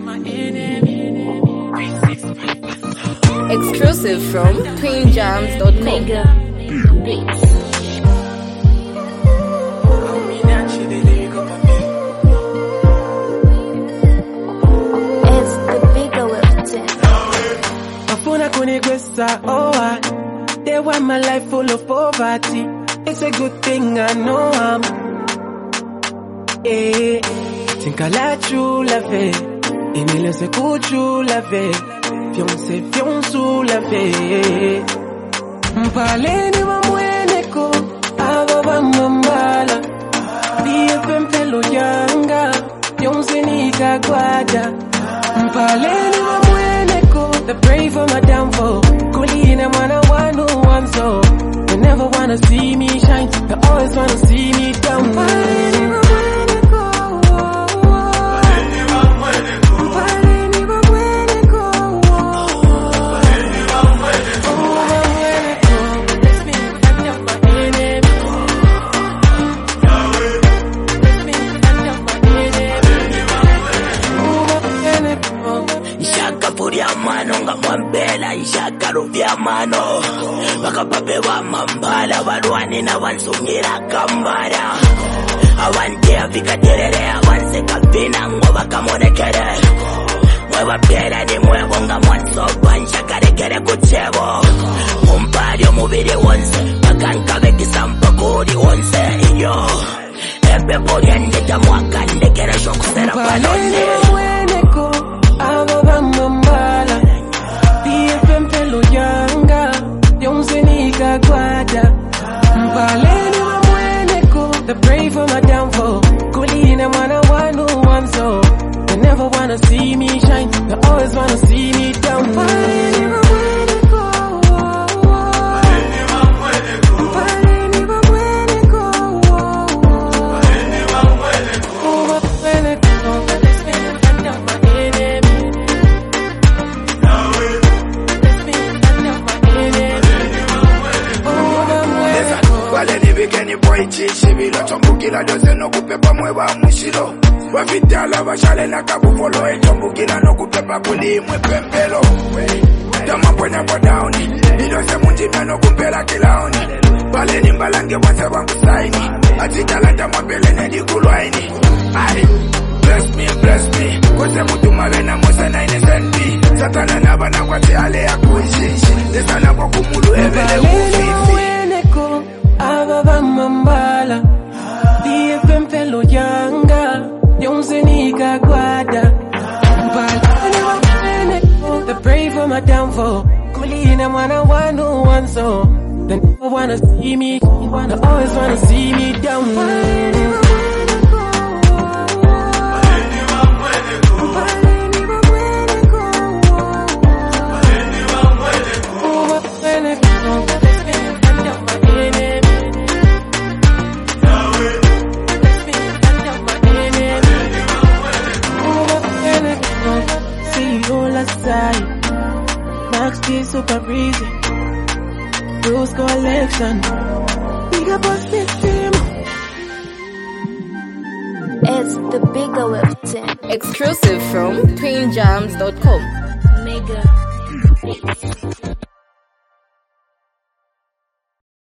Exclusive from PrinJams.com. Mega Beats. It's the bigger Wilton. Afuna kunigwesa, oh they want my life full of poverty. It's a good thing I know I'm. Think I let you love it. Et me laisse coucher la vie. Fiancé, fiancou la vie. Mpale ni mamweneko. Ababa mambala. BFM pelo yanga. Fiancé ni kagwada. Mpale ni mamweneko. They pray for my downfall. Kulina mwana wanu wanzo. They never wanna see me shine. They always wanna see me down. Mpale ni mamweneko. Ishakaro vya mano Bakapape wa mambala Walwani na wansungira kambara Awantea vika terere Awanse kavina ngwa kamonekere Mwewa pera ni mwebonga mwanso Bansha karekere kuchebo Mumpari omubiri wonse Bakankabe kisampa kuri wonse Iyo Epe poriende tamwaka Ndekere shokusera panone Mweneko Ababa mambala BFM pelo yanga Yonse ni kagwada Mpaleni wa mweneko They pray for my downfall Kulina mwana wanu wanzo They never wanna see me shine They always wanna see me down Mpaleni wa mweneko Mpaleni wa mweneko Mpaleni wa mweneko Vikeni boy chishibilo Chombukila doze no kupepa mwewa mushilo Wafitala bashale na kabufolo Chombukila no kupepa kuli mwe pempelo Dama pwenya kwa downi Idose munjime no kumpela kilaoni Baleni mbalange wanse wangu saini Atitala dama pele nedi kulwaini Bless me Kose mutu mawena musa na inesendi Satana nabana kwa tiale ya kuishishi Desana kwa kumulu evele ufifi Ababa mambala BFM pelo yanga Yonse ni kagwada Mpalani wa mweneko They pray for my downfall Kulina mwana wanu wanzo They never wanna see me They always wanna see me down Mpalani wa mweneko Mpalani wa mweneko Mpalani wa mweneko Max T super breezy Bruce collection Big up us big team It's the bigger Wilton. Exclusive from PrinJams.com. Mega Beats.